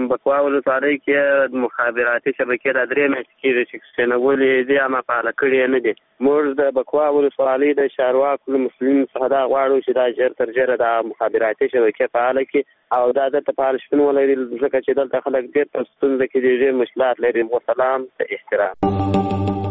بکوا ولسوالۍ کې مخابراتي شبکې د 3 میاشتې کېږي چې کښېنولې دي اما فعاله کړې نه دي. موږ د بکوا ولسوالۍ د چارواکو له مسؤلینو څخه دا غواړو چې دا ژر تر ژره د مخابراتي شبکې فعاله کړي او دا دلته فعال شتون ولري، ځکه چې دلته خلک ډېر په ستونزه کې ډېر مشکلات لري. وسلام ته احترام.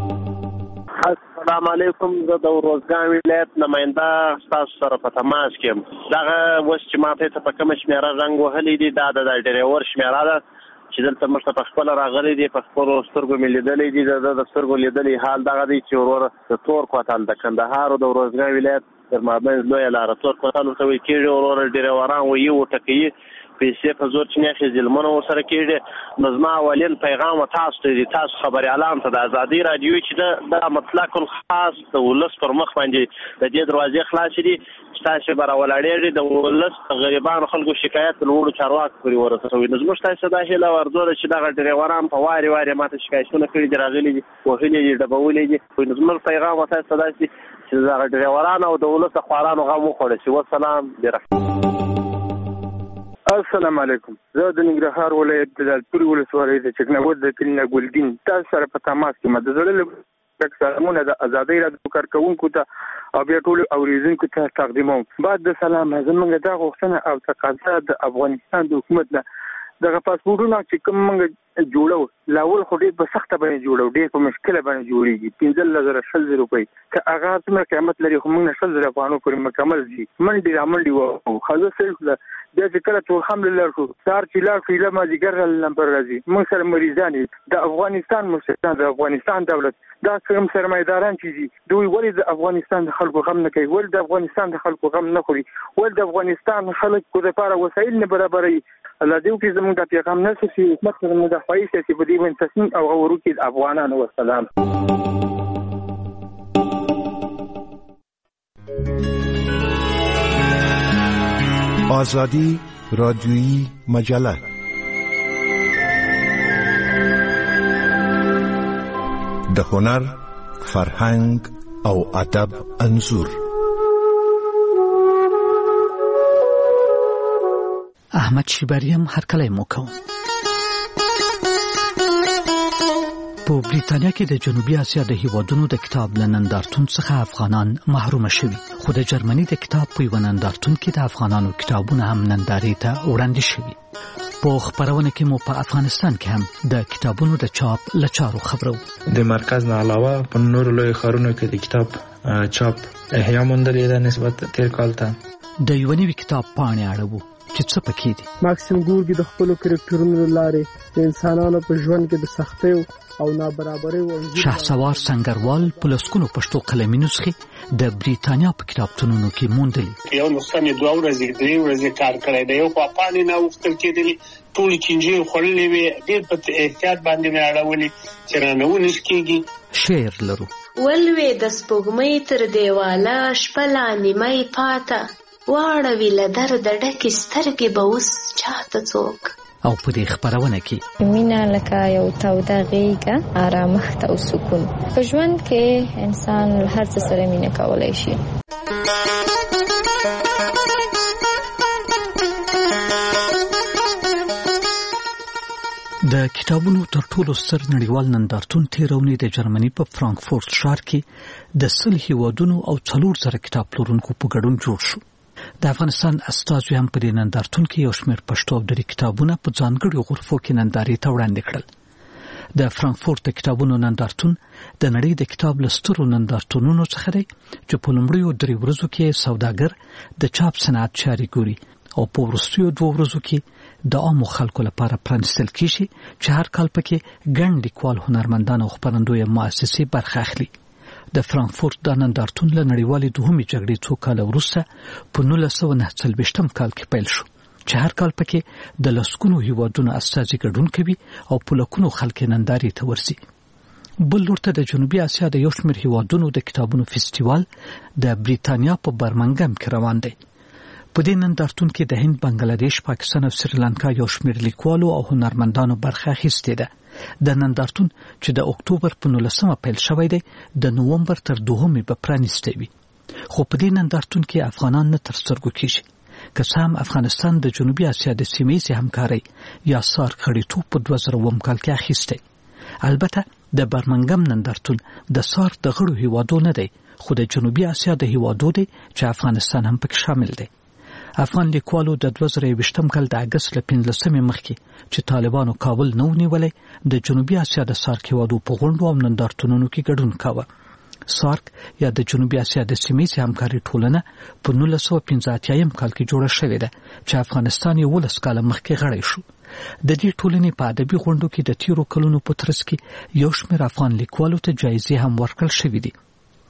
السلام علیکم. زه د روزګان ولایت نماینده ستاسو سره په تماس کې یم. دغه اوس چې ماته ته په کومه شمېره رنګ وهلی دي دا د ډریور شمېره ده چې دلته موږ ته په خپله راغلی دی. په خپلو سترګو مې لیدلی دي. د سترګو لیدلی حال دغه دی چې وروره د تور کوتل د کندهار او د روزګان ولایت تر مابین لویه لاره تور کوتل ورته ویل کېږي. وروره ډریوران وایي وټکوي پیسې په زور چې نه ظلمونه ورسره کېږي. نو زما اولین پیغام تاسو ته دی، تاسو خبریالان ته د ازادي راډیو چې دا مطلق الخاص د ولس پر مخ باندې د دې دروازې خلاصې دي چې تاسو به راولاړېږئ د ولس د غریبانو خلکو شکایت لوړو چارواکو پورې ورسوئ. نو زموږ تاسو دا هیله ورزوده چې دغه ډریوران په وارې وارې ماته شکایتونه کړي دي، راغلي دي، وهلي دي، ډبولي دي. نو زموږ پیغام تاسو ته دا دی چې دغه ډریوران او د ولس د خوارانو غم وخوړل شي. والسلام برحمت. السلام علیکم. زه د ننګرهار ولایت د لالپورې ولسوالۍ د چکناود د کلینا ګلدین تاسو سره په تماس کې یم. د زړه له سلامونه د ازادۍ راډیو کارکوونکو ته او بیا ټولو اورېدونکو ته تقدیموم. بعد د سلام زموږ دا غوښتنه او تقاضا د افغانستان د حکومت نه دغه پاسپورټونه چې کوم موږ جوړو لاول خو ډېر په سخته باندې جوړو، ډېر په مشکله باندې جوړېږي. 15,000 روپۍ که هغه څومره قیمت لري خو موږ نه 100,000 افغانو پورې مکمل شي. منډې رامنډې وو خزه صرف بیا چې کله ټول حمله لار شو سار چې لار شو ایله مازدیګر نمبر راځي. موږ سره مریضان د افغانستان مشران د افغانستان دولت دا څنګه سرمایداران چې دي دوی ولې د افغانستان د خلکو غم نه کوي، ولې د افغانستان د خلکو غم نه خوري، ولې د افغانستان خلکو لپاره وسایل نه برابروي. الله دې وکړي زموږ د پیغام نه شي حکومت زموږ د خوایي سیاسي په دې باندې تصمیم او غوړو کې د افغانانو. والسلام. آزادی رادیویی مجله د هنر، فرهنګ او ادب انځور. احمد شیبریم هرکلی مو کوم. په بریتانیا کې د جنوبي اسیا د هیوادونو د کتاب نندارتون څخه افغانان محروم شوي، خو د جرمني د کتاب په یو نندارتون کې د افغانانو کتابونه هم نندارې ته وړاندې شوي. په خبرونه کې مو په افغانستان کې هم د کتابونو د چاپ لچارو خبرو. د مرکز نه علاوه په نورو لوی ښارونو کې د کتاب چاپ احیا موندلې ده نسبت تیر کال ته. د یو نوي کتاب پاڼې اړوو چې څه پکې دي. ماکسیم ګورکي د خپلو کرکټرونو له لارې د انسانانو په ژوند کې د سختیو او نابرابرۍ او شهسوار سنگروال په لسګونو پښتو قلمي نسخې د بریتانیا په کتابتونونو کې موندلې. یو نسخه مې 2 ورځې 3 ورځې کار کړی دی. یو په پاڼې نه وختل کېدلی ټول چینجې خوړلې وي، ډېر په احتیاط باندې مې اړولې چې رانه ونیس کېږي. شعر لرو. ولوې د سپوږمۍ تر دیواله شپه لا نیمه پاته واړوي له درده ډکې سترګې به اوس چاته څوک. او په دې خبرونه کې مینه لکه یو توده غېږه، آرامښت او سکون. په ژوند کې انسان هر څه سره مینه کولی شي. د کتابونو تر ټولو ستر نړیوال نندارتون تیرونې د جرمني په فرانکفورت ښار کې د 100 هیوادونو او 400 کتاب پلورونکو په ګډون جوړ شو. د افغانستان استازو هم په دې نندارتون کې یو شمېر پښتو او دري کتابونه په ځانګړو غرفو کې نندارې ته وړاندې کړل. د فرانکفورت د کتابونو نندارتون د نړۍ د کتاب لسترو نندارتونونو څخه دی چې په لومړیو 3 ورځو کې سوداګر د چاپ صنعت چارې ګوري او په وروستیو 2 ورځو کې د عامو خلکو لپاره پرانستل کیږي چې هر کال پکې ګڼ لیکوال، هنرمندان او خپرندوی مؤسسې برخه اخلي. د فرانکفورت د نندارتون له نړیوالې دوهمې جګړې 2 کاله وروسته په 1949 کال کې پیل شو چې هر کال پکې د لسګونو هیوادونو استازي ګډون کوي او په لکونو خلک نندارې ته ورځي. بل لورته د جنوبي اسیا د یو شمېر هیوادونو د کتابونو فستیوال د بریتانیا په برمنګم کې روان دی. په دې نندارتون کې د هند، بنگلاديش، پاکستان او سریلانکا یو شمېر لیکوالو او هنرمندانو برخه اخیستې ده. د نندارتون چې د اکتوبر په 19 پیل شوی دی د نومبر تر 2 به پرانیستی وي. خو په دې نندارتون کې افغانان نه تر سترګو کېږي. که څه هم افغانستان د جنوبي اسیا د سیمه‌ییزې همکارۍ یا سارک غړیتوب په 2009 کال کې اخیستی. البته د برمنګم نندارتون د سارک د غړو هیوادو نه دی، خو د جنوبي اسیا د هیوادو دی چې افغانستان هم پکې شامل دی. افغان لیکوالو د 2020 کال د اګست له 15 مخکې چې طالبانو کابل نه ونیولی د جنوبي اسیا د سارک هیوادو په غونډو او نندارتونونو کې ګډون کاوه. سارک یا د جنوبي اسیا د سیمه‌ییزې همکارۍ ټولنه په 1985 کال کې جوړه شوې ده چې افغانستان 11 کاله مخکې غړی شو. د دې ټولنې په ادبي غونډو کې د تیرو کلونو په ترڅ کې یو شمېر افغان لیکوالو ته جایزې هم ورکړل شوې دي.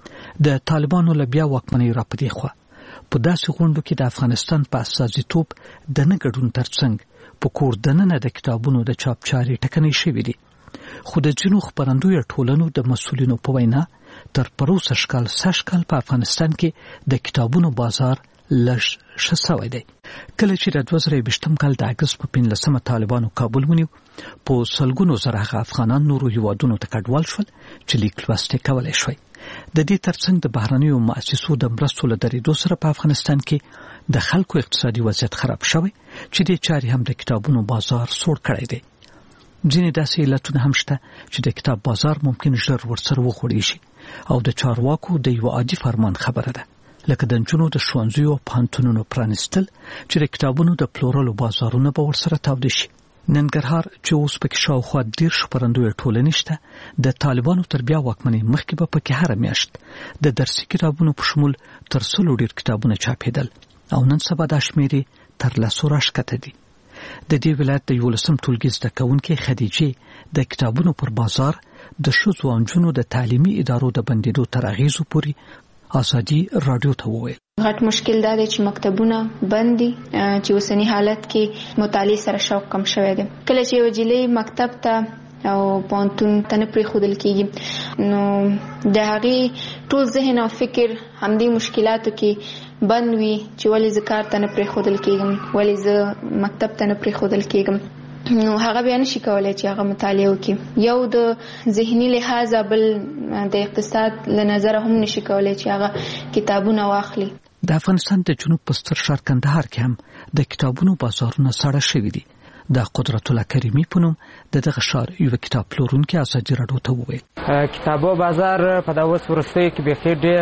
د طالبانو له بیا واکمنۍ راپدې خوا په داسې غونډو کې د افغانستان په استازیتوب د نه ګډون ترڅنګ په کور دننه د کتابونو د چاپ چارې ټکنۍ شوې دي. خو د ځینو خپرندویه ټولنو د مسؤلینو په وینا تر پروسه شکال په افغانستان کې د کتابونو بازار لږ ښه سوی دی. کله چې د 2020 کال د اګست په 15 طالبانو کابل ونیو، په سلګونو زره افغانان نورو هیوادونو ته کډوال شول چې لیک لوست یې کولی شوی. د دې ترڅنګ د بهرنیو مؤسسو د مرستو له درېدو سره په افغانستان کې د خلکو اقتصادي وضعیت خراب شوی چې د چارې هم د کتابونو بازار سوړ کړی دی. ځینې داسې علتونه هم شته چې د کتاب بازار ممکن ژر ورسره وخوړی شي او د چارواکو د یو عادي فرمان خبره ده، لکه د نجونو د ښوونځیو او پوهنتونونو پرانیستل چې د کتابونو د پلورلو بازارونه به ورسره تاوده شي. ننګرهار چې اوس پکې شاوخوا 10 خپرندویه ټولنې شته، د طالبانو تر بیا واکمنۍ مخکې به پکې هره میاشت د درسي کتابونو په شمول تر 100 ډېر کتابونه چاپېدل او نن سبا دا شمېرې تر 100 راښکته دي. د دې ولایت د 11 ټولګي زده کوونکې خدیجې د کتابونو پر بازار د ښځو او نجونو د تعلیمي ادارو د بندېدو تر اغېزو پورې ازادي رادیو ته وویل. غټ مشکل دا دی چې مکتبونه بند دي، چې اوسنی حالت کې مطالعې سره شوق کم شوی دی. کله چې یو جلۍ مکتب ته او پوهنتون ته نه پرېښودل کېږي، نو د هغې ټول ذهن او فکر همدې مشکلاتو کې بند وي چې ولې زه کار ته نه پرېښودل کېږم، ولې زه مکتب ته نه پرېښودل کېږم. نو هغه بیا نشي کولای چې هغه مطالعه وکړي. یو د ذهني لحاظه، بل د اقتصاد له نظره هم نشي کولای چې هغه کتابونه واخلي. د افغانستان د جنوب په ستر ښار کندهار کې هم د کتابونو بازارونه ساړه شوي دي. د قدرت الله کریمي په نوم دغه ښار یو کتاب پلورونکی ازادي رادیو ته وویل. کتابو بازار په دا اوس وروستیو کې بیخي ډېر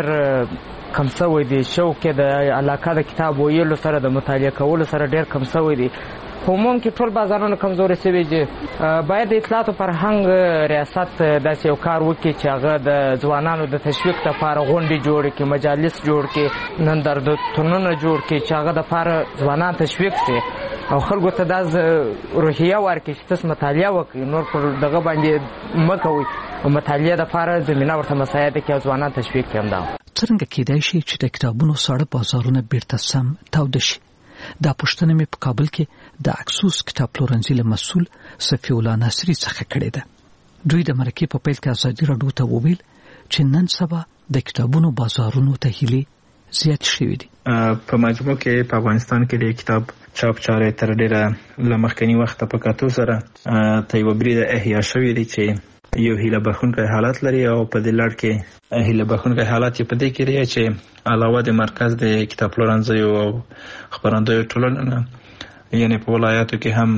کم شوی دی. شوق د علاقه د کتاب ویلو سره د مطالعه کولو سره ډېر کم شوی دی. عموم کې ټول بازارونه کمزوري شوي دي. باید د اطلاعات او فرهنګ ریاست داسې یو کار وکړي چې هغه د ځوانانو د تشویق لپاره غونډې جوړې کړي، مجالس جوړ کړي، نندارتونونه جوړ کړي چې هغه دپاره ځوانان تشویق شي او خلکو ته دا روحیه ورکړي چې تاسو مطالعه وکړئ، نور پر دغه باندې مه کوئ او مطالعه دپاره زمینه ورته مساعده کړي او ځوانان تشویق کړي. همدا څرنګه کېدای شي چې د کتابونو ساړه بازارونه بیرته سم تاوده شي؟ دا پوښتنه مې په کابل کې د اکسوس کتاب پلورنځي له مسؤل صفي الله ناصري څخه کړې ده. دوی د مرکې په پیل کې ازادي رادیو ته وویل چې نن سبا د کتابونو بازارونو ته هیلې زیات شوي دي. په مجموع کې په افغانستان کې د کتاب چاپ چارې تر ډېره له مخکني وخته په کتو سره ته یوه بریده احیا شوي دي چې یو هیله بخښونکی حالت لري او په دې لړ کې هیله بخښونکی حالت یې په دې کې دی چې علاوه د مرکز د کتاب پلورنځیو او خپرندویو ټولنو نه یعنې په ولایاتو کې هم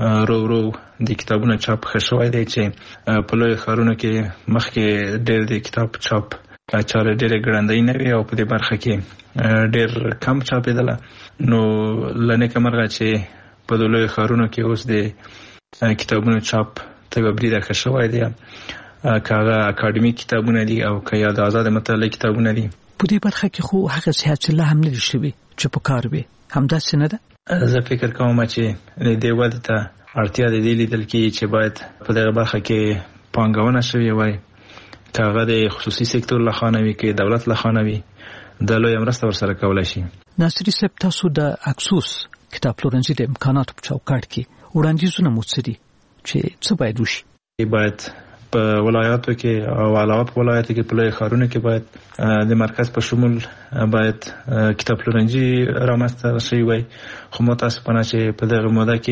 رو د کتابونو چاپ ښه شوی دی چې په لویو ښارونو کې مخکې ډېر د کتاب چاپ چارې ډېرې ګړندۍ نه وي او په دې برخه کې ډېر کم چاپېدله. نو له نیکه مرغه چې په دې لویو ښارونو کې اوس د کتابونو چاپ ته یوه بریده ښه شوی دی، که هغه اکاډمیک کتابونه دي او که یا د ازاد مطالعې کتابونه دي. په دې برخه کې خو هغه سیاست لا هم نه دي شوي چې په کار وي، همداسې نه ده؟ زه فکر کوم چې د دې ودې ته اړتیا د دې لیدل کېږي چې باید په دغه برخه کې پانګونه شوې وای، که هغه د خصوصي سکتور لخوا نه وي که دولت لخوا نه وي، د لویه مرسته ورسره کولی شي. ناصري صاحب، تاسو د اکسوس کتاب پلورنځي د امکاناتو په چوکاټ کې وړاندیزونه مو څه دي چې څه باید وشي؟ باید په ولایاتو کې او علاوه په ولایاتو کې په لویو ښارونو کې باید د مرکز په شمول باید کتاب پلورنځي رامنځته شوي وای. خو متاسفانه چې په دغه موده کې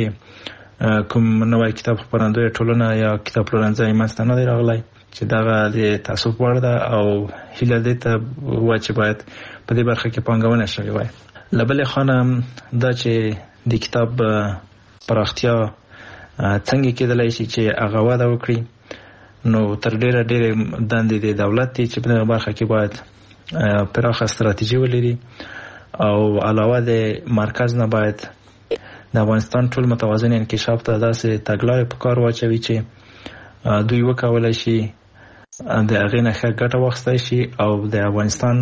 کوم نوی کتاب خپرندویه ټولنه یا کتاب پلورنځی منځته نه دی راغلی چې دغه د تاسف وړ ده او هیله دې ته وایي چې باید په دې برخه کې پانګونه شوې وای. لبل خانم دا چې د کتاب پراختیا څنګه کېدلای شي چې هغه وده وکړي، نو تر ډیره دندې د دولت دي چې په دغه برخه کې باید پراخه ستراتیژي ولري، او علاوه د مرکز نه باید د افغانستان ټول متوازن انکشاف ته داسې تګلارې په کار واچوي چې دوی وکولای شي د هغې نه ښه ګټه واخیستی شي او د افغانستان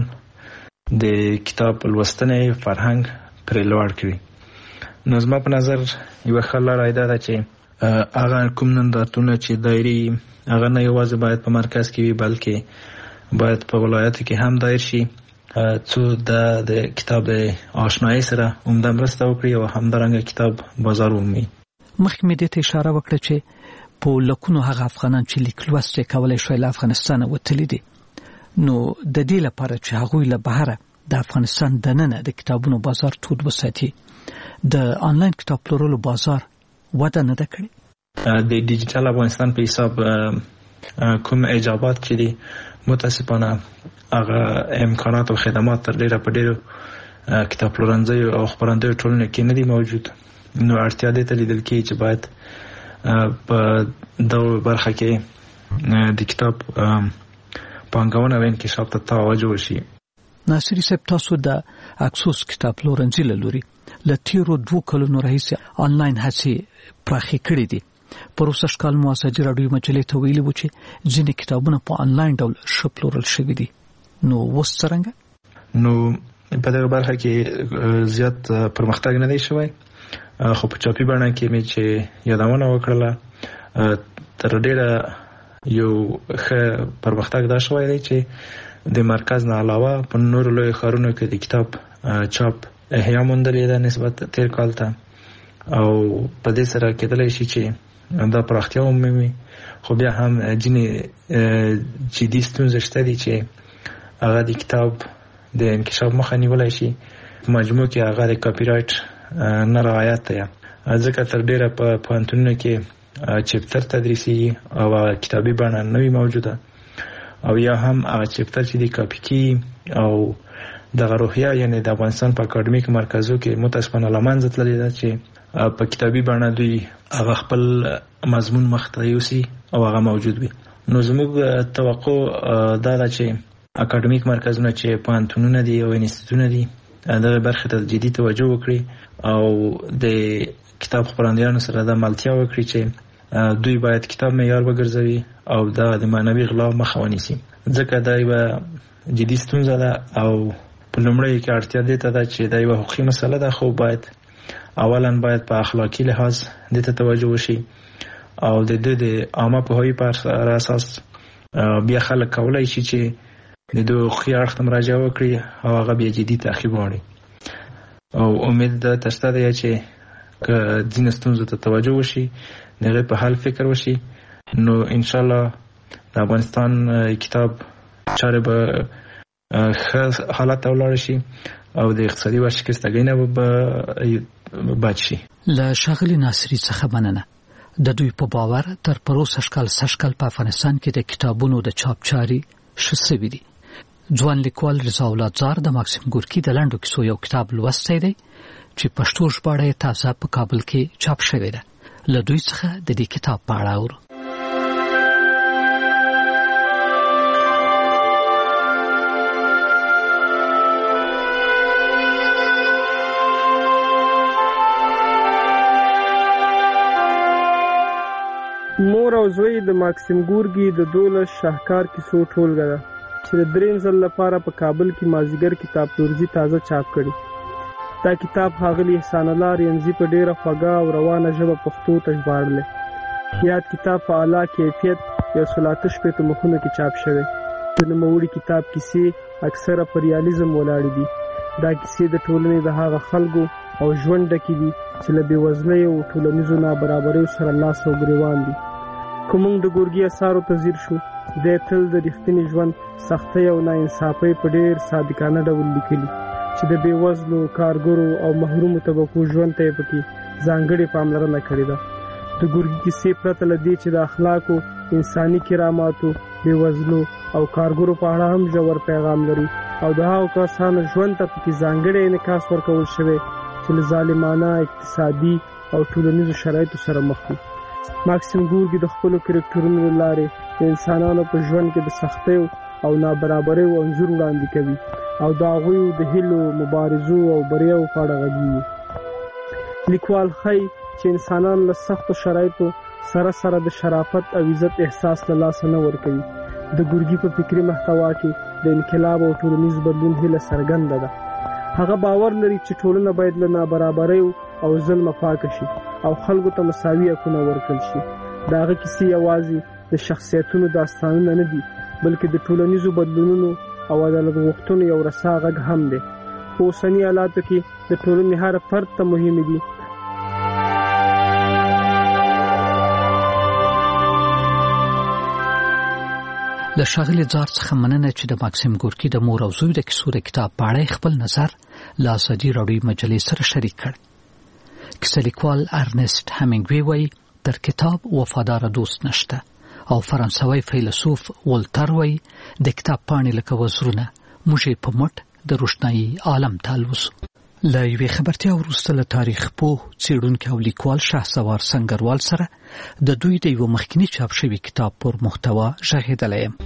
د کتاب لوستنې فرهنګ پرې لوړ کړي. نو زما په نظر یوه ښه لاره دا ده چې هغه کوم نندارتونونه چې دایري هغه نه یوازې باید په مرکز کې وي، بلکې باید په ولایاتو کې هم دایر شي، څو د کتاب د آشنایۍ سره عمده مرسته وکړي او همدارنګه کتاب بازار ومومي. مخکې مې دې ته اشاره وکړه چې په لکونو هغه افغانان چې لیک لوست یې کولی شوی له افغانستانه وتلي دي، نو د دې لپاره چې هغوی له بهره د افغانستان دننه د کتابونو بازار تود وساتي، د آنلاین کتاب پلورلو بازار وده نه ده کړې. د ډیجیټل افغانستان په حساب کوم ایجابات چې دي متاسفانه هغه امکانات او خدمات تر ډیره په ډیرو کتاب پلورنځیو او خپرندویو ټولنو کې نه دي موجود. نو اړتیا دې ته لیدل کېږي چې باید په دغه برخه کې د کتاب پانګونه او انکشاف ته توجه وشي. ناصري صاحب، تاسو د اکسوس کتاب پلورنځي له لوري له تیرو 2 کلونو راهیسې آنلاین هڅې پراخې کړې دي. پروسه کال مو ازادي راډیو مجلې ته ویلي و چې ځینې کتابونه په آنلاین ډول ښه پلورل شوي دي، نو اوس څرنګه؟ نو په دغه برخه کې زیات پرمختګ نه دی شوی، خو په چاپي بڼه کې مې چې یادونه وکړله تر ډیره یو ښه پرمختګ دا شوی دی چې د مرکز نه علاوه په نورو لوی ښارونو کې د کتاب چاپ احیا موندلې ده نسبت تیر کال ته، او په دې سره کېدلی شي چې دا پراختیا ومومي. خو بیا هم ځینې جدي ستونزې شته دي چې هغه د کتاب د انکشاف مخه نیولی شي. په مجموع کې هغه د کاپي رایټ نه رعایت دی، ځکه تر ډیره په پوهنتونونو کې چپتر تدریسي او کتابي بڼه نه وي موجوده، او یا هم هغه چپتر چې د کاپي کی او دغه روحیه یعنی د افغانستان په اکاډمیک مرکزو کې متاسفانه له منځه تللې ده چې په کتابي بڼه دوی هغه خپل مضمون مخ ته یوسي او هغه موجود وي. نو زموږ توقع دا ده چې اکاډمیک مرکزونه چې پوهنتونونه دي او انسټیټونه دي دغه برخې ته جدي توجه وکړي او د کتاب خپرندویانو سره د ملتیا وکړي چې دوی باید کتاب معیار وګرځوي او دا د معنوي غلا مخه ونیسي، ځکه دا یوه جدي ستونزه ده او په لومړیو کې اړتیا دې ته ده چې دا یوه حقوقي مسله ده، خو باید اولا باید په اخلاقي لحاظ دې ته توجه وشي او د دې د عامه پوهاوي پر اساس بیا خلک کولای شي چې د دوی حقوقي اړخ ته مراجعه وکړي او هغه بیا جدي تعقیب وکړي. او امید ده شته دی چې که ځینې ستونزو ته توجه وشي، د هغې په حل فکر وشي، نو انشاءالله د افغانستان کتاب چارې به ښه حالت ته ولاړ شي او د اقتصادي ورشکستګۍ نه به بچ شي. له ښاغلي ناصري څخه مننه. د دوی په باور تر پروسه سږکال په افغانستان کې د کتابونو د چاپ چارې ښه سوي دي. ځوان لیکوال رضا اولادزار د ماکسیم ګورکي د لنډو کیسو یو کتاب لوستی دی چې پښتو ژباړه یې تازه په کابل کې چاپ شوې ده. له دوی څخه د دې کتاب په اړه اورو. مور او زوی د ماکسیم ګورکي د 12 شاهکار کیسو ټولګه ده چې د دریم ځل لپاره په کابل کې مازیګر کتاب پلورنځي تازه چاپ کړي. دا کتاب ښاغلي احسان الله رینځي په ډیره خوږه او روانه ژبه پښتو ته ژباړلی. یاد کتاب په اعلی کیفیت 168 مخونو کې چاپ شوی. د نوموړي کتاب کیسې اکثره پر ریالیزم ولاړې دي. دا کیسې د ټولنې د هغه خلکو او ژوند ډکې دي چې له بېوزلۍ او ټولنیزو نابرابریو سره لاس او ګریوان دي. که موږ د ګورګي اثارو ته ځیر شو، دی تل د رښتیني ژوند سختۍ او ناانصافۍ په ډېر صادقانه ډول لیکلي چې د بېوزلو، کارګرو او محرومو طبقو ژوند ته یې پکې ځانګړې پاملرنه کړې ده. د ګورګي کیسې پرته له دې چې د اخلاقو، انساني کراماتو، بېوزلو او کارګرو په اړه هم ژور پیغام لري، او د هغو کسانو ژوند ته پکې ځانګړی انعکاس ورکول شوی چې له ظالمانه اقتصادي او ټولنیزو شرایطو سره مخ دي. ماکسیم ګورکي د خپلو کرکټرونو له لارې د انسانانو په ژوند کې د سختیو او نابرابریو انځور وړاندې کوي او د هغوی د هیلو، مبارزو او بریاو په اړه غږیږي. لیکوال ښایي چې انسانان له سختو شرایطو سره سره د شرافت او عزت احساس له لاسه نه ورکوي. د ګورکي په فکري محتوا کې د انقلاب او ټولنیز بدلون هیله څرګنده ده. هغه باور لري چې ټولنه باید له نابرابریو او ظلم پاکه شي او خلکو ته مساوي حقونه ورکړل شي. د هغه کیسې یوازې د شخصیتونو داستانونه نه دي، بلکې د ټولنیزو بدلونونو او عدالت غوښتنو یو رسا غږ هم دی. په اوسني حالاتو کې د ټولنې هر فرد ته مهم دي له ښاغلي زار څخه مننه چې د ماکسیم ګورکي د مور او زوی د کیسو د کتاب په اړه خپل نظر له ازادي راډیو مجلې سره شریک کړ. کیسه لیکوال ارنست همینګوی وایي تر کتاب وفادار دوست نشته او فرانسوي فیلسوف ولتر وایي د کتاب پاڼې لکه وزرونه موږ په مټ د روښنايي عالم ته الوزو. له یوې خبرتیا وروسته له تاریخ پوه څېړونکي او لیکوال شهسوار سنگروال سره د دوی د یو مخکینی چاپ شوي کتاب پر محتوا غږېدلی یم.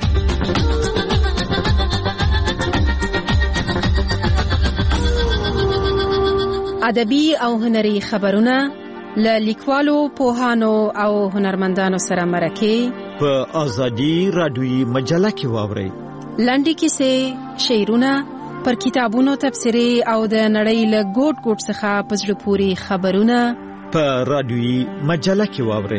ادبي او هنري خبرونه له لیکوالو، پوهانو او هنرمندانو سره مرکې په ازادي راډیوي مجله کې واورئ. لنډې کیسې، شعرونه، پر کتابونو تبصرې او د نړۍ له ګوټ ګوټ څخه په زړه پورې خبرونه په راډیوي مجله کې واورئ.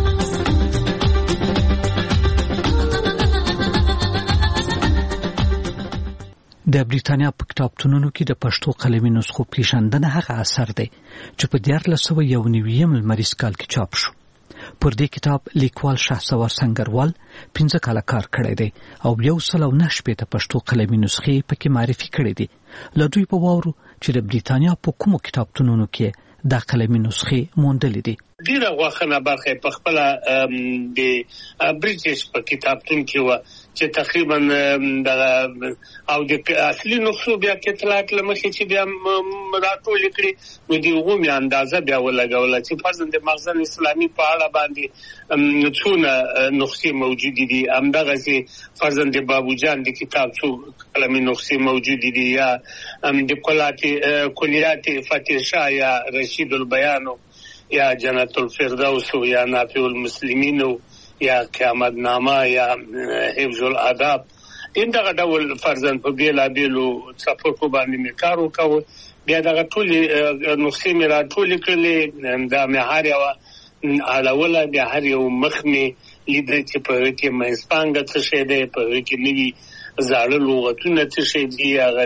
د بریتانیا په کتابتونونو کې د پښتو قلمي نسخو پیژندنه هغه اثر دی چې په 1991 لمریز کال کې چاپ شو. پر دې کتاب لیکوال شهسوار سنگروال 15 کاله کار کړی دی او 109 پښتو قلمي نسخې پکې معرفي کړې دي. له دوی په واورو چې د بریتانیا په کومو کتابتونونو کې دا قلمي نسخې موندلې دي. ډیره غوښنه برخه په خپل د بریټیش په کتابتون کې و چې تقریبا د او د اصلي نسخو بیا کتلات لمخې چې بیا راټول کړي نو دی غومي اندازه بیا ولګول چې فرضاً د مخزن اسلامي په اړه باندې څونه نسخې موجود دي. همدغه چې فرضاً د بابو جان د کتاب څو قلمي نسخې موجود دي یا د کلیات فتح شاه یا رشید البیان یا جنت الفردوس یا نافع المسلمین یا قیامت نامه یا حفظ الاداب دغه ډول فرضاً په بیلابیلو څپرکو باندې مې کار وکاوه. بیا دغه ټول نسخې مې راټولې کړلې دا مې هر یو اړوله بیا هر یو مخ مې لیده چې په هغې کې منځپانګه څه شی دی، په هغې کې نوي زاړه لغتونه څه شی دي، هغه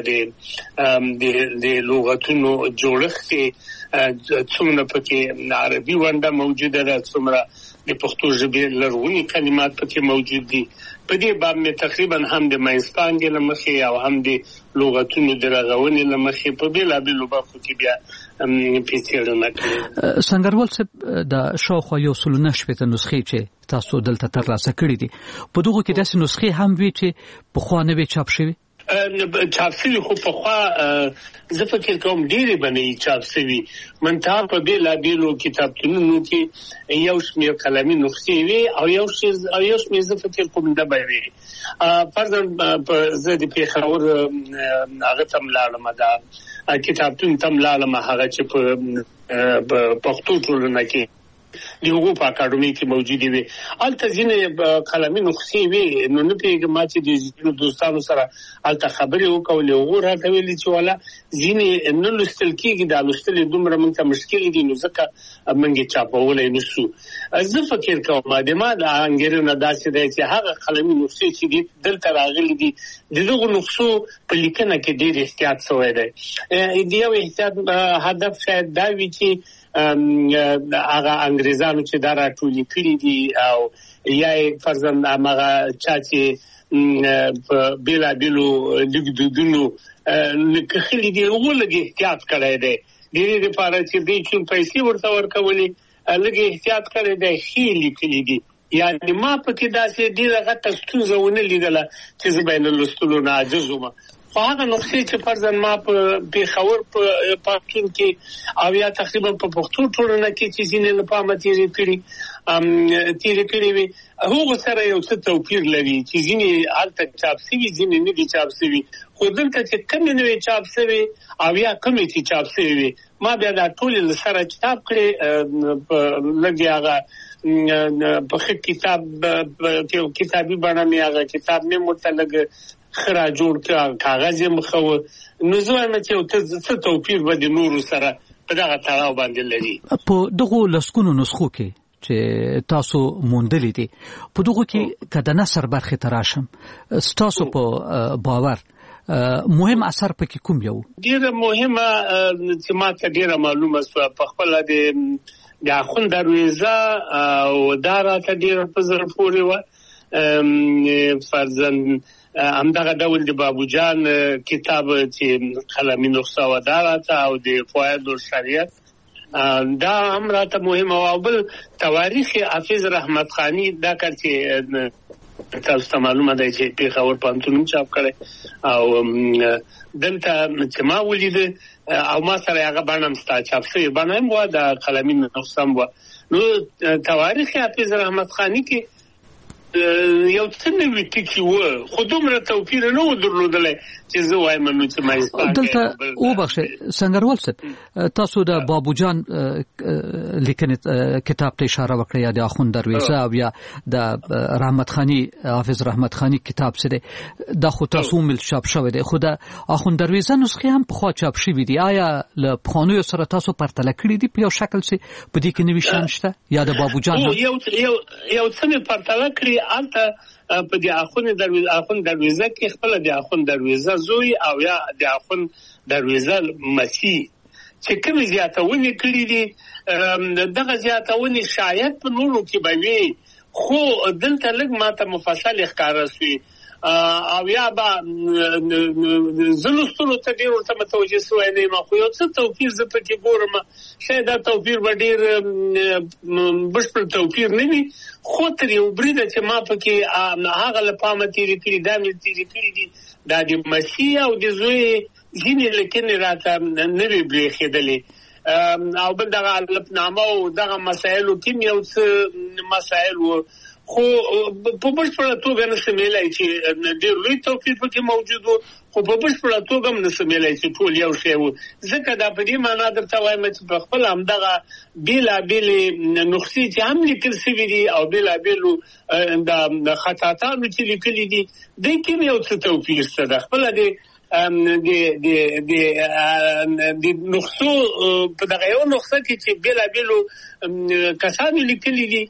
د لغتونو جوړښت څومره پکې عربي ونډه موجوده ده، څومره د پښتو ژبې لرغوني کلمات پکې موجود دي. په دې باب مې تقریبا هم د منځپانګې له مخې او هم د لغتونو د رغونې له مخې په بېلابېلو برخو کې بیا څېړنه کړې. سنگروال صاحب د شاوخوا 109 نسخې چې تاسو دلته ترلاسه کړې دي، په دغو کې داسې نسخې هم وي چې پخوا نه وي چاپ شوي؟ چاپ شوي خو پخوا زه فکر کوم ډېرې به نه وي چاپ شوي، منتها په بېلابېلو کتابتونونو کې یو شمېر قلمي نسخې وي او یو شمېر زه فکر کوم ډبه وي. فرضاً زه د پېښور هغه ته لاړم، دا کتابتون ته لاړم، هغه چې په پښتو ټولنه کې د هغو په اکاډمي کې موجودې وي. هلته ځینې قلمي نسخې وي، نو نه پوهېږم ما چې د ځینو دوستانو سره هلته خبرې وکولې، هغو راته ویلي چې والا ځینې نه لوستل کېږي، دا لوستل یې دومره موږ ته مشکل دي نو ځکه موږ یې چاپولی نه شو. زه فکر کوم د ما د انګېرنه داسې دی چې هغه قلمي نسخې چې دي دلته راغلي دي د دغو نسخو په لیکنه کې ډېر احتیاط شوی دی. د یو احتیاط هدف شاید دا وي چې هغه انګریزانو چې دا راټولې کړي دي او یا فرضاً هغه چا چې په بېلابېلو لیکدودونو کښلي دي هغو لږ احتیاط کړی دی. د دې دپاره چې دوی چون پیسې ورته ورکولې لږ احتیاط کړی دی، ښې لیکلي دي یعنی ما پکې داسې ډیره غټه ستونزه ونه لیدله چې زه به یې لوستلو نه عاجز وم. خو هغه نقطې چې فرضاً ما په پېښور په پښتون کې او یا تقریبا په پښتو ټولنه کې چې ځینې له پامه تېرې کړې وي هغو سره یو څه توپیر لري چې ځینې هلته چاپ سوي ځینې نه دي چاپ سوي. خو دلته چې کومې نه وي چاپ سوي او یا کومې چې چاپ سوي وي ما بیا دا ټولې له سره چاپ کړې په لږ هغه په ښه کتاب کتابي بڼه مې هغه کتاب مې ورته لږ خرا جوړ کړ کاغذ یې مخه نو زه وایم چې څه توپیر به د نورو سره په دغه تړاو باندې لري. په دغو لسګونو نسخو کې چې تاسو موندلې دي په دغو کې که د نثر برخې ته راشم ستاسو په باور مهم اثر پکې کوم یو؟ ډېره مهمه چې ما ته ډېره معلومه شوه په خپله د اخوند درویزه او دا راته ډېره په زړه پورې وه. فرضاً همدغه ډول د بابو جان کتاب چې قلمي نسخه وه دا راته او د فواید الشریعت دا هم راته مهمه وه. او بل تواریخ حافظ رحمت خانی دا کار چې تاسو ته معلومه ده چې پېښور پوهنتون چاپ کړی او دلته چې ما ولیده او ما سره هغه بڼه هم ستا چاپ شوې بڼه هم وه د قلمي نسخه هم وه. نو تواریخ حافظ رحمت خانی کې یو څه نوي ټکي وه خو دومره توپیر نه و درلودلی چې زه وایم نو چې مایستان دلته وبخښئ سنګروال صاحب تاسو د بابو جان لیکنې کتاب ته اشاره وکړه یا د اخوند درویزه او یا د رحمت خانی حافظ رحمت خانی کتاب څه دی دا خو تاسو مل چاپ شوی دی خو د اخوند درویزه نسخې هم پخوا چاپ شوي دي آیا له پخوانیو سره تاسو پرتله کړي دي په یو شکل چې په دې کې نوي شیان شته یا د بابو جان یو څه مې پرتله کړي البته په د اخوند درویزه کې خپل د اخوند درویزه زوی او یا د اخوند درویزه مسیح چې کوم زیاتونه کړی دي دغه زیاتونه شاید په نورو کې به وي خو دلته لږ ماته مفصل ښکارا شوی او یا با زلوستلو ته ډیر ورته متوجه شوی نه ما خو یو څه توپیر زه پکې ګورم شاید دا توپیر به ډیر بشپړ توپیر نه وي خو تر یو بریده چې ما پکې هغه له پامه تېرې کړي دا مې تېرې کړي دي دا د مسیح او د زوی ځینې لیکنې راته نه وي برېښېدلې او بل دغه الفنامه او دغه مسایلو کې یو څه مسایل وو خو په بشپړه توګه نشم ویلی چې ډېر لوی توپیر پکې موجود و خو په بشپړه توګه هم نشم ویلی چې ټول یو شی و ځکه دا په دې معنا درته وایم چې په خپل همدغه بېلابېلې نسخې چې هم لیکل شوي دي او بېلابېلو د خطاطانو چې لیکلي دي دوی کې یو څه توپیر شته ده خپله د نسخو په دغه یو نسخه کې چې بېلابېلو کسانو لیکلي دي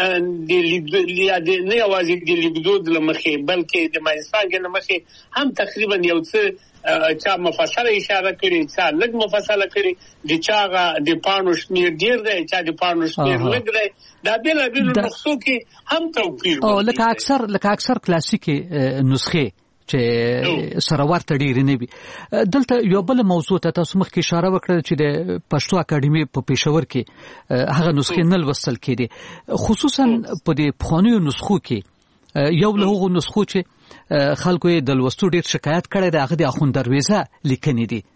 نه یوازې د لیکدود له مخې بلکې د مایستانګې له مخې هم تقریبا یو څه چا مفصله اشاره کړي چا لږ مفصله کړي د چا هغه د پاڼو شمېر ډېر دی چا د پاڼو شمېر لږ دی دا بېلابېلو نسخو کې هم توپیر لکه اکثر کلاسیکې نسخې چې سره ورته ډېرې نه وي دلته یو بل موضوع ته تاسو مخکې اشاره وکړه چې د پښتو اکاډمي په پېښور کې هغه نسخې نه لوستل کېدې خصوصا په د پخوانیو نسخو کې یو له هغو نسخو چې خلکو یې د لوستو ډېر شکایت کړی دی هغه د اخوند درویزه لیکنې دي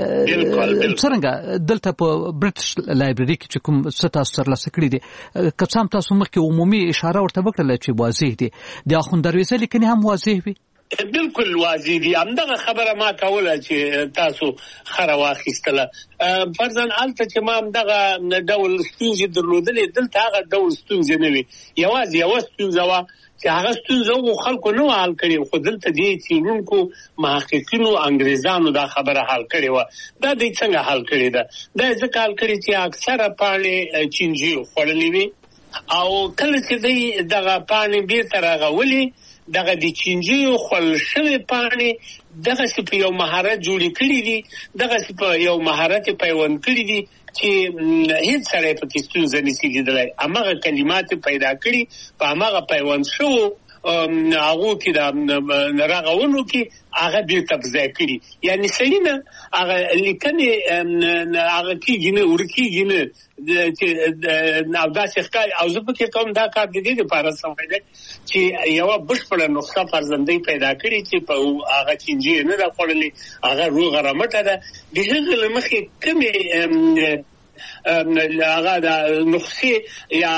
څرنګه دلته په برټش لایبرري کې چې کوم څه تاسو ترلاسه کړي دي که څه هم تاسو مخکې عمومي اشاره ورته وکړله چې واضح دي د اخوند درویزه لیکنې هم واضح وي بالکل واضح دي همدغه خبره ما کوله چې تاسو خره واخیستله فرضاً هلته چې ما همدغه ډول ستونزې درلودلې دلته هغه ډول ستونزې نه وي یوازې یوه ستونزه وه چې هغه ستونزه وو خلکو نه حل کړې خو دلته دې څېړونکو محققینو انګریزانو دا خبره حل کړې وه دا دوی څنګه حل کړې ده دا یې ځکه حل کړې چې اکثره پاڼې چینجیو خوړلې وي او کله چې دوی دغه پاڼې بېرته راغولي دغه د چینجیو خوړل شوې پاڼې دغسې په یو مهارت جوړې کړي دي دغسې په یو مهارت یې پیوند کړي دي چې هیڅ سړی پکې ستونزه نشي لیدلی هماغه کلمات پیدا کړي په هماغه پیوند شوو هغه کې د راغونو کې هغه دې تبځای کړی یعنی صحیح نه هغه لیکنه هغه کې نه ورکی نه چې نو دا څخه او زه په کوم دا کار د دې لپاره سمې ده چې یو بشپړه نسخه فرزندۍ پیدا کړي چې په هغه چینجی نه راخړلې هغه روغ رمټه ده د هغه لمخې کمې هغه د نسخه یا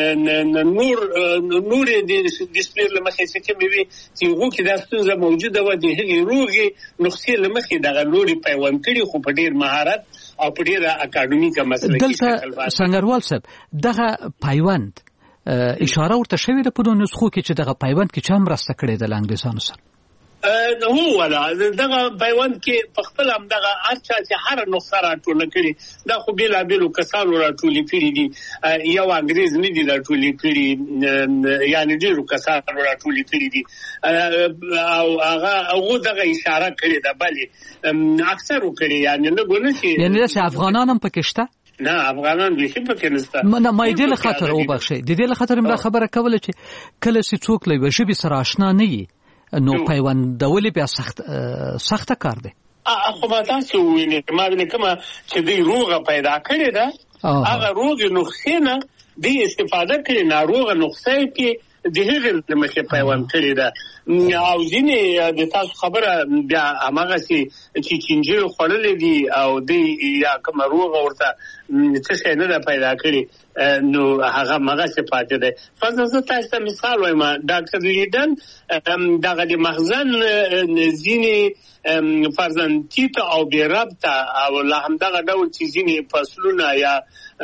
نور د ډسپلی لمخې چې کومې وي چې هغه کې د ستونزه موجوده و د هغه روغي نسخه لمخې دغه نوري پیوند کړي خو په ډیر مهارت او په ډیر اکاډمیکه مسلکي دلته څنګهوال صاحب دغه پیوند اشاره ورته شوې ده په نسخو کې چې دغه پیوند کې چا مرسته کړې ده انګلیسانو سره هو ولا دغه پیوند کې په خپل هم دغه اچھا چې هر نسخه راټول کړي دا خو بیل بیل کسانو راټول کړي دي یو انګریز نه دي راټول کړي یعنی ډیرو کسانو راټول کړي دي او هغه دغه اشاره کړي ده بلې اکثر کړي یعنی نه ګونه چې یعنی چې افغانان هم پکې شته نه افغانان به شي پکې نشته ما دې له خاطر او بخښي د دې له خاطر موږ خبره کوله چې کله چې څوک له وجبي سره آشنا نه وي نو پیوندول بیا سخت کار دی خو ما تاسو وینئ ما وینئ کومه چې دوی روغه پیدا کړې ده هغه روغې نسخې نه دوی استفاده کړې ناروغه نسخه کې د هغې مخې پیوند کړې ده او ځینې د تاسو خبره بیا هماغسې چې چینجي خوړلې دي او دوی یا کومه روغه ورته څه شی نه ده پیدا کړې نو هغه مغه پاتې ده فزه زه تاسو ته مثال وایم ډاکټر لیدن دغه د مخزن ځینې فرزندتیت او بیربطه او له همدغه ډول چې ځینې فصلونه یا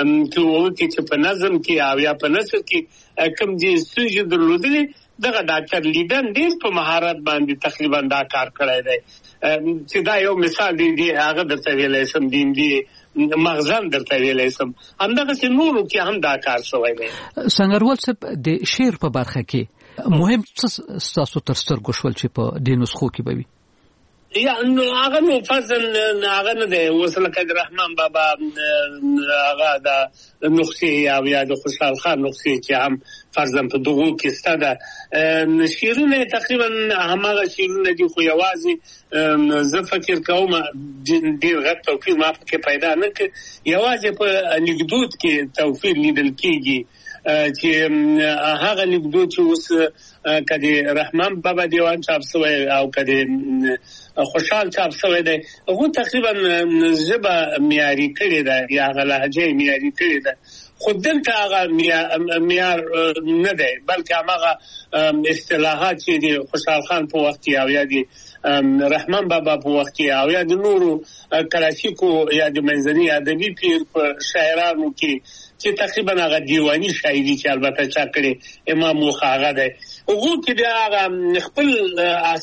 چې په نظم کې او یا په نثر کې کوم دي ستونزې درلودلې دغه ډاکټر لیدن ډېر په مهارت باندې تقریبا دا کار کړی دی چې دا یو مثال دی هغه درته ویلی سم دی مغزن درته ویلی سم همدغه چې نورو کې هم دا کار شوی دی سنگروال صاحب د شعر په برخه کې مهم څه ستاسو تر سترګو شول چې په دې نسخو کې به وي یا نو هغه نو فصل هغه نه دی وصله کد رحمان بابا هغه د نسخه یا د خوشحال خان نسخه چې هم فرضاً په دغه کې ستاده شیرونه تقریبا همغه شیرونه دي خو یوازې زه فکر کوم ډیر غټ توپیر ما پکې پیدا نه کړ یوازې په انیکدوت کې توپیر لیدل کېږي چې هغه لیکدود چې اوس کدي رحمان بابا دیوان چاپ شوی او کدي خوشحال چاپ شوی دی هغه تقریبا ژبه معیاري کړې ده یا لهجه معیاري کړې ده خو دلته هغه معیار نه دی بلکې هغه اصطلاحات چې د خوشحال خان په وخت کې او یا د رحمان بابا په وخت کې او یا د نورو کلاسیکو یا د منځني ادبي پیر په شاعرانو کې چې تقریبا هغه دیوانی شاعري چې البته چا کړي امام موخاغه ده هغه کې د خپل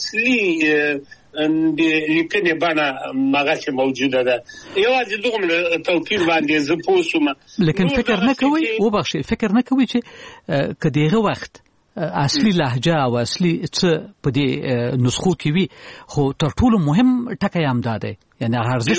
اصلي د لیکنې بڼه مغه موجوده ده یوازې دغه توپیر باندې زه پوسوم لیکن فکر نه کوي او بخښي فکر نه کوي چې کدیغه وخت اصلي لهجه او اصلي څه په دې نسخو کې وي خو تر ټولو مهم ټکی هم ده یعنی ارزش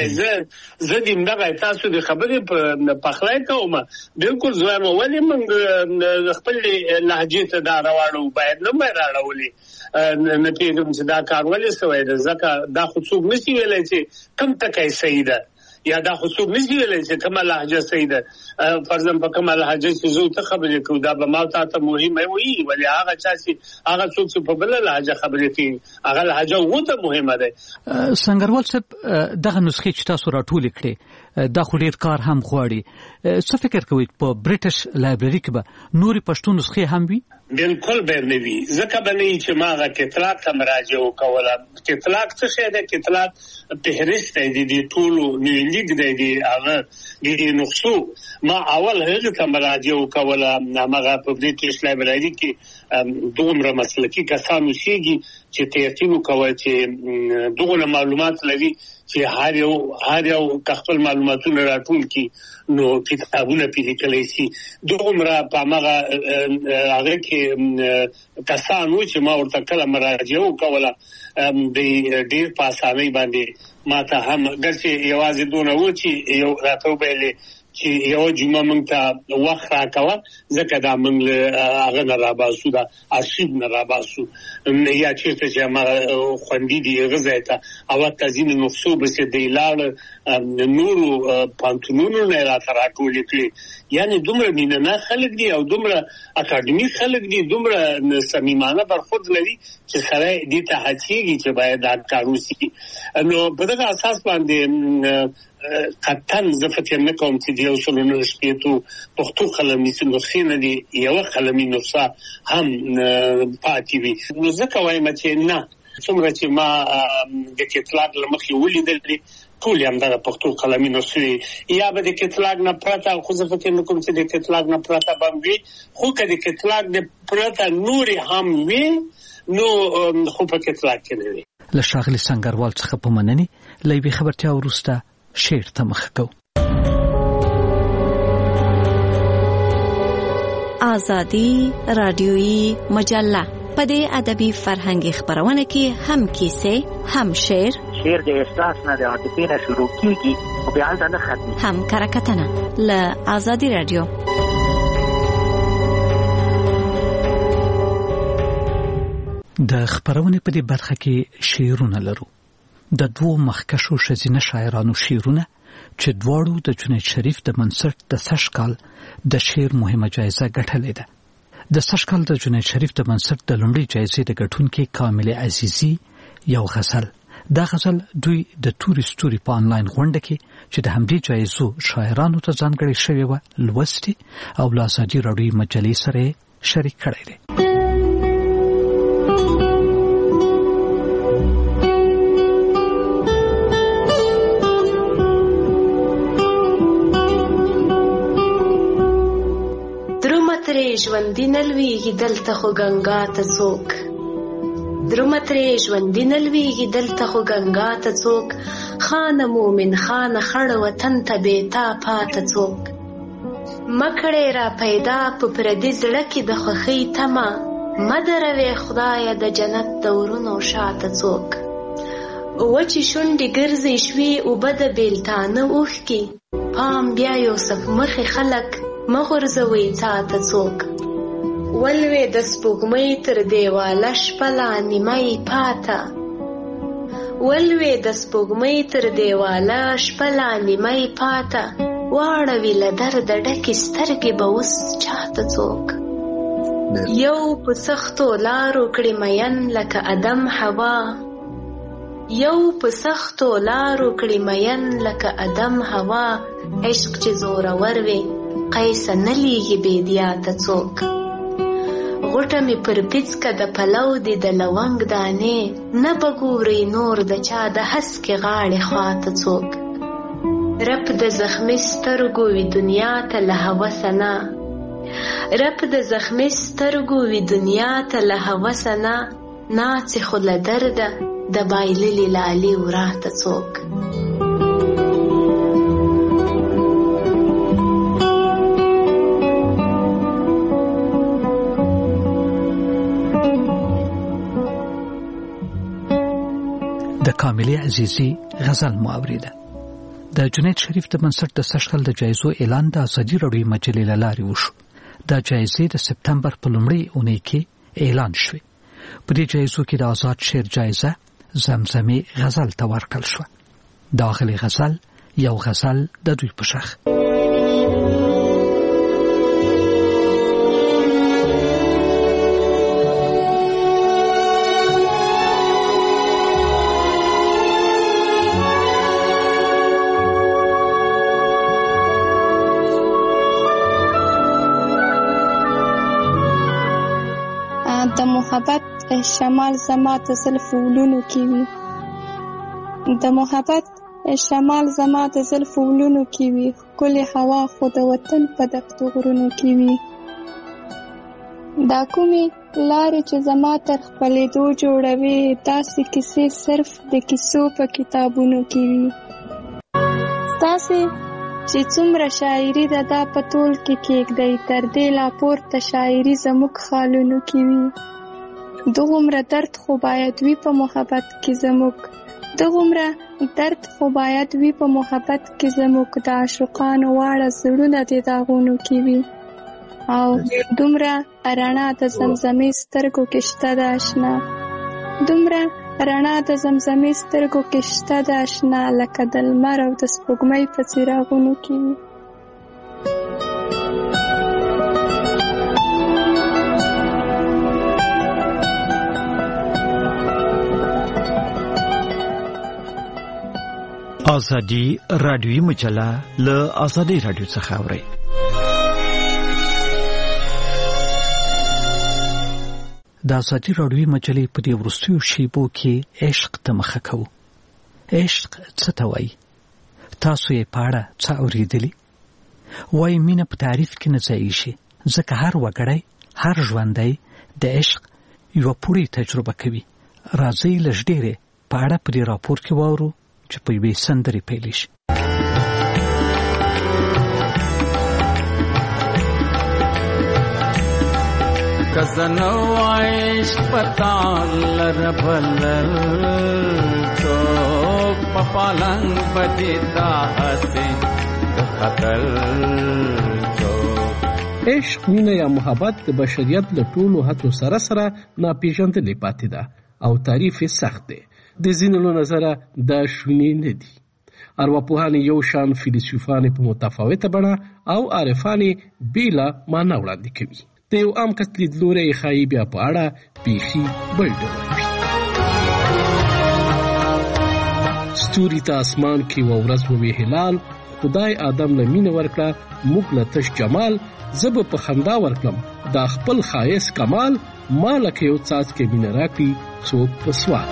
یې زه دې دغه تاسو د خبرې په پخلای کوم بالکل زه مو ولې موږ خپل لهجه ته دا راوړو باید نه مې راوړولې نه پیږم چې دا کار ولې سوی ده ځکه دا خو څوک نشي ویلی چې کم ټکی صحیح ده یا دا خو څوک نشي ویلی چې کومه لهجه صحیح ده فرضاً په کومه لهجه چې زه ته خبرې کوم دا به ما ته مهمه وي ولې هغه چا چې هغه څوک چې په بله لهجه خبرې کوي هغه لهجه ورو ته مهمه ده سنگروال صاحب دغه نسخې چې تاسو راټولې کړې دا خو ډېر کار هم غواړي څه فکر کوئ په برټش لایبرري کې به نورې پښتو نسخې هم وي بالکل به نه وي ځکه به نه چې ما هغه کتلاق ته مراجعه وکوله کتلاق څه شی دی کتلاق فهرست دی د ټولو لیک دی هغه د نسخو ما اول هغه ته مراجعه وکوله هغه په برټش لایبرري کې دومره مسلکي کسان اوسېږي چې تیقین وکوي چې دغه معلومات لري چې هر یو خپل معلوماتونه راټول کړي نو کتابونه پیدا کړي شي دومره په هغه کې کسانو چې ما ورته کله مراجعه وکوله د ډېر په اسانۍ باندې ما ته هم ګرځي یوازې دونه و چې یو راته ویلې چې یو جمعه موږ ته وخت راکوه ځکه دا موږ هغه نه راباسو دا ارشیو نه راباسو یا چېرته چې هغه خوندي دي هغه ځای ته او ته ځینې نسخو بسې دی لاړه نورو پانتونونو نه راته راټولې کړې یعنې دومره مینهناک خلک دي او دومره اکاډمیک خلک دي دومره صمیمانه برخورد لري چې سړی دې ته هڅېږي چې باید دا کار وشي. نو په دغه اساس باندې قطن زه فکر نه کوم چې د 190 پښتو قلمي نسخې نه دي یوه قلمي نسخه هم پاتې وي. نو ځکه وایم چې نه څومره چې ما د کتلاګ له مخې ولیدل ټول هم دغه پښتو قلمي نسخې یا به د کتلاګ نه پرته خو زه فکر نه کوم چې د کتلاګ نه پرته به وي خو که د کتلاګ نه پرته نورې هم وي نو خو په کتلاګ کې نه وي. له ښاغلي سنګروال څخه په مننې له یوې خبرتیا وروسته شعر ته مخه کوو. آزادی رادیویی مجله په دې ادبي فرهنګي خبرونه کې هم کیسې هم شعر د احساس نه د عاطفې نه شروع کیږي او بیا نه ختمي هم کرکټنه له آزادی رادیو. د خبرونه په دې برخه کې شعرونه لرو. د دوو مخکښو ښځینه شاعرانو شعرونه چې دواړو د جنید شریف د منصت د سږ کال د شعر مهمه جایزه ګټلې ده. د سږ کال د جنید شریف د منصت د لومړۍ جایزې د ګټونکي کامل عزیزي یو غزل. دا غزل دوی د توري ستوري په آنلاین غونډه کې چې د همدې جایزو شاعرانو ته ځانګړې شوې وه لوستې او له ازادي راډیویي مجلې سره شریک کړی دی. ژوندی نلویږي دلته خو گنگا ته څوک درومه ترې ژوندی نلویږي دلته خو گنگا ته څوک خان مومن خان خړ وطن ته بیتا پاته څوک مکړې را پیدا په پردي زړه کې د خوښۍ تمه مدروي خدای د جنت دورونو شاته څوک وچی شونډې ګرځي شوي او بد بیلتانه اوښکي پام بیا یوسف مخې خلک مغرزوي تاته څوک ولوي د سپوږمۍ تر دیواله شپه لا نیمه پاته ولوي د سپوږمۍ تر دیواله شپه لا نیمه پاته واړوي له درده ډکې سترګې به اوس چاته څوک یو په سختو لارو کړي مین لکه ادم حوا یو په سختو لارو کړي مین لکه ادم حوا عشق چې زورور وي قیس نه لیږي بیدیاته څوک غوټه مې پر پیڅکه د پلو دي د لونګ دانې نه به ګوري نور د چا د هسکې غاړې خواته څوک رب د زخمي سترګو وي دنیا ته له هوسه نه رب د زخمي سترګو وي دنیا ته له هوسه نه ناڅي خو له درده د بایللې لالې وراته څوک د کاملې عزیزي غزل مو اوریده. د جنید شریف د منصت د سږ کال د جایزو اعلان د ازادي راډیویي مجلې له لارې وشو. دا جایزې د سپتمبر په لومړۍ اونۍ کې اعلان شوې. په دې جایزو کې د آزاد شعر جایزه زمزمې غزل ته ورکړل شوه. داخلي غزل یو غزل د دوی په شخ د محبت شمال زما ته زلف ولونو کې وي د محبت شمال زما ته زلف ولونو کې وي ښکلې هوا خو د وطن په دښتو غرونو کې وي دا کومې لارې چې زما تر خپلېدو جوړوي داسې کیسې صرف د کیسو په کتابونو کې وي ستاسې چې څومره شاعري ده دا په ټول کې کېږدئ تر دې لا پورته شاعري زموږ خالونو کې وي دغومره درد خو باید وي په محبت کې زموږ دغومره درد خو باید وي په محبت کې زموږ د عاشقانو واړه زړونه د داغونو کې وي او دومره رڼا د زمزمې سترګو کې شته د آشنا دومره رڼا د زمزمې سترګو کې شته د آشنا لکه د لمر او د سپوږمۍ په څراغونو کې وي. ازادي رادیوي مجله له ازادي رادیو څخه اوري. د ازادي رادیوي مجلې په دې وروستیو شیبو کې عشق ته مخه کوو. عشق څه ته وایي؟ تاسو یې په اړه څه اورېدلي؟ وایي مینه په تعریف کې نه ځایېږي، ځکه هر وګړی، هر ژوندی د عشق یوه پوره تجربه کوي. راځئ لږ ډېرې په اړه په دې راپور کې واورو چې په یوې سندرې پیل شي. کزنو عشق پتا لربلل چوک پپالنگ بدیدا حسین خطر چوک. عشق، مینه یا محبت د بشریت له ټولو هڅو سره ناپېژندلې پاتې ده او تعریف یې سخت دی. د ځینو له نظره دا شونې نه دي. ارواپوهان یو شان، فیلسوفان په متفاوته بڼه او عارفان بېله معنا وړاندې کوي. د یو عام کس لیدلوری یې ښایي بیا په اړه بیخي بل ډول وي. ستوري ته اسمان کې یوه ورځ ووی هلال، خدای آدم له مینه ورکړه موږ له تش جمال. زه به په خندا ورکړم دا خپل ښایست کمال، ما لکه یو څاڅکی مینه راکړي څوک په سوال.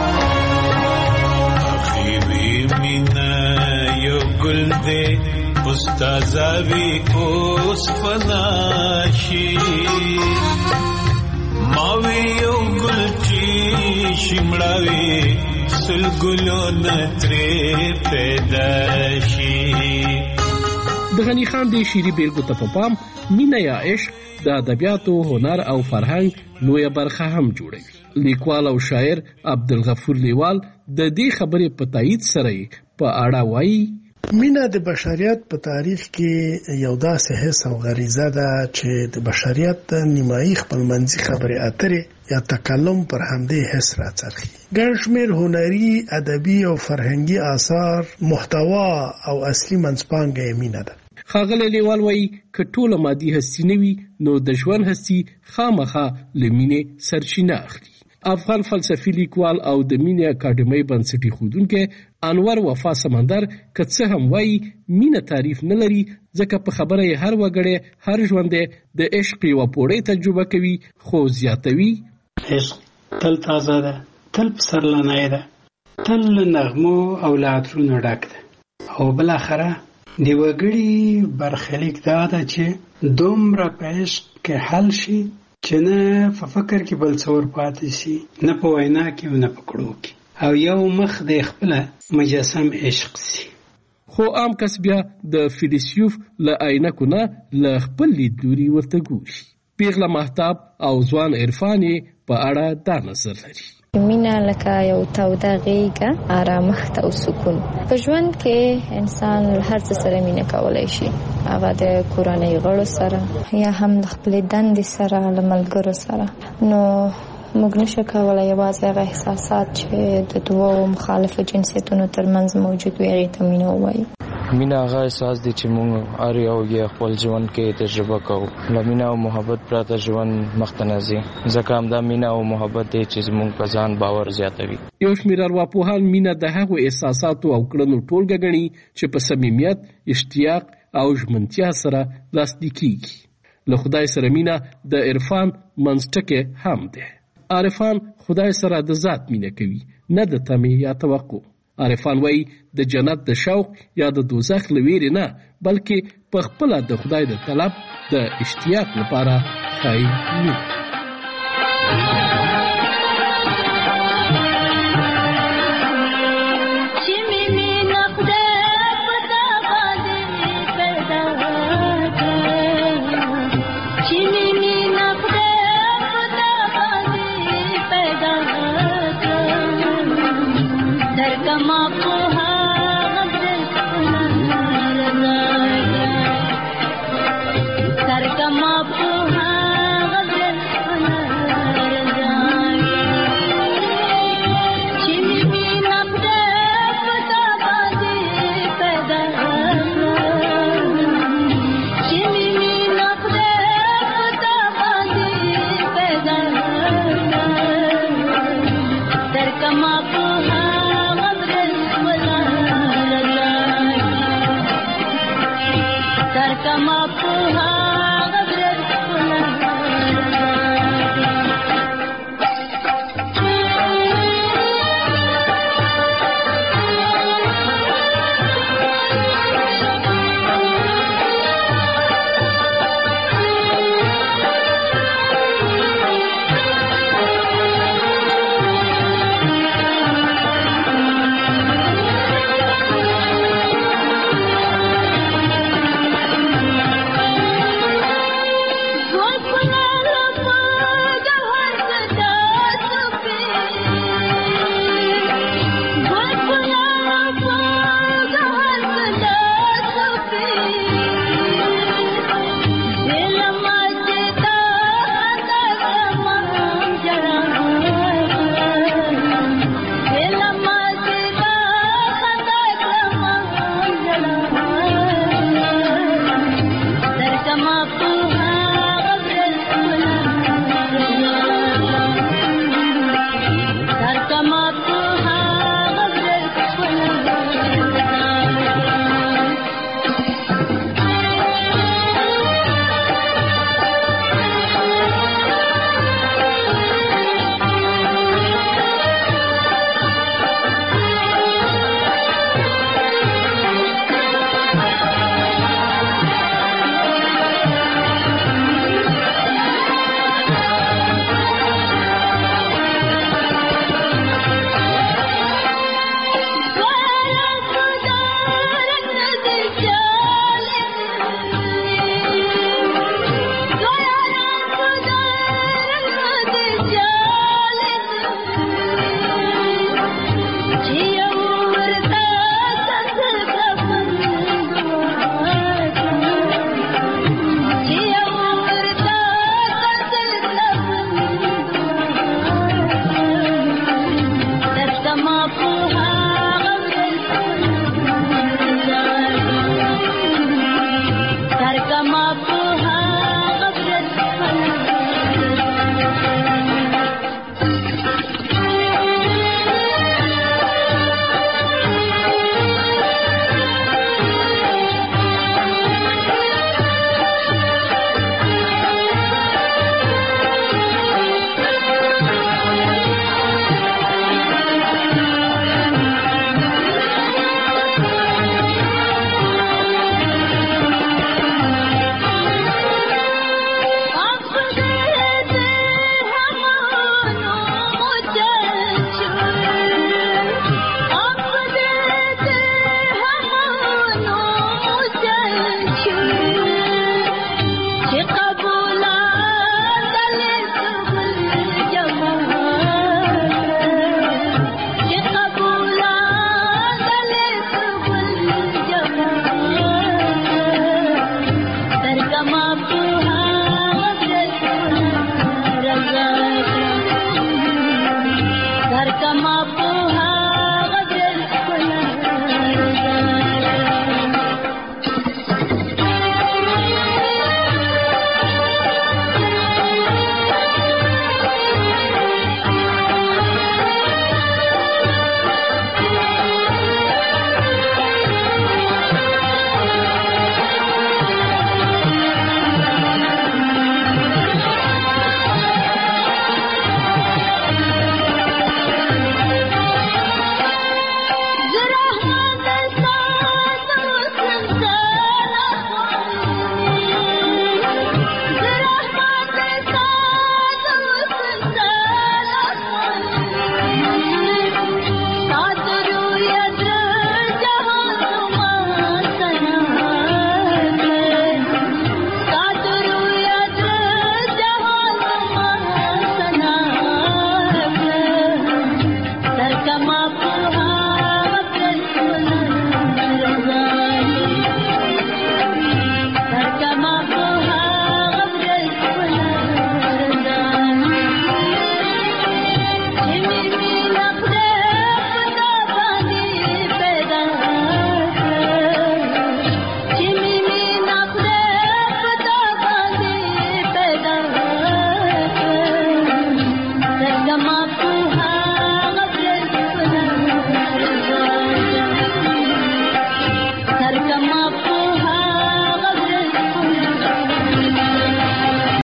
مینه یو ګل دی استازوي اوس فناشي، ماوي یو ګل چې شمړاوي سل ګلو نترې پیدا شي. د غني خان د شعري بیلګو ته په پام مینه یا عشق د ادبیاتو، هنر او فرهنګ لویه برخه هم جوړوي. لیکوال او شاعر عبدالغفور لیوال د دې خبرې په تایید سره په اړه وایي: مینه د بشریت په تاریخ کې یو داسې حس او غریزه ده چې د بشریت نیمایي خپلمنځي خبرې اترې یا تکلم پر همدې حس راڅرخي. ګڼ شمېر هنري، ادبي او فرهنګي آثار محتوا او اصلي منځپانګه یې مینه ده. ښاغلی لیوال وایي که ټوله مادي هستي نه وي نو د ژوند هستي خامخا له مینې سرچینه اخلي. افغان فلسفي لیکوال او د مینې اکاډمۍ بنسټ ایښودونکی انور وفا سمندر که څه هم وایي مینه تعریف نه لري، ځکه په خبره یې هر وګړی، هر ژوندی د عشق یوه پوړۍ تجربه کوي، خو زیاتوي: عشق تل تازه ده، تل پسرلنی ده، تل له نغمو او له عطرونو ډک ده. او بالاخره د وګړي برخلیک دا ده چې دومره په عشق کې حل شي چې نه په فکر کې بل څه ورپاتې شي، نه په وینا کې او نه په کړو کې، او یو مخ د خپله مجسم عشق شي. خو عام کس بیا د فیلسوف له عینکو نه له خپل لیدلوري ورته ګوري. پیغله مهتاب او ځوان عرفان یې په اړه دا نظر لري: مینه لکه یو توده غېږه، آرامښت او سکون. په ژوند کې انسان هر څه سره مینه کولی شي، هغه د کورنۍ غړو سره یا هم د خپلې دندې سره، له ملګرو سره. نو موږ نشو کولی یوازې هغه احساسات چې د دوو مخالفو جنسیتونو ترمنځ موجود وي هغې ته مینه ووایو. مینه هغه احساس دی چې موږ هر یو یې خپل ژوند کې تجربه کوو. له مینه او محبت پرته ژوند مخته نه ځي، ځکه همدا مینه او محبت دی چې زموږ په ځان باور زیاتوي. یو شمېر ارواپوهان مینه د هغو احساساتو او کړنو ټولګه ګڼي چې په صمیمیت، اشتیاق او ژمنتیا سره لاسلیک کیږي. له خدای سره مینه د عرفان منځټکی هم دی. عارفان خدای سره د ذات مینه کوي، نه د تمې یا توقع. عارفان وایي د جنت د شوق یا د دوزخ له ویرې نه، بلکې په خپله د خدای د طلب، د اشتیاق لپاره ښایي مینه.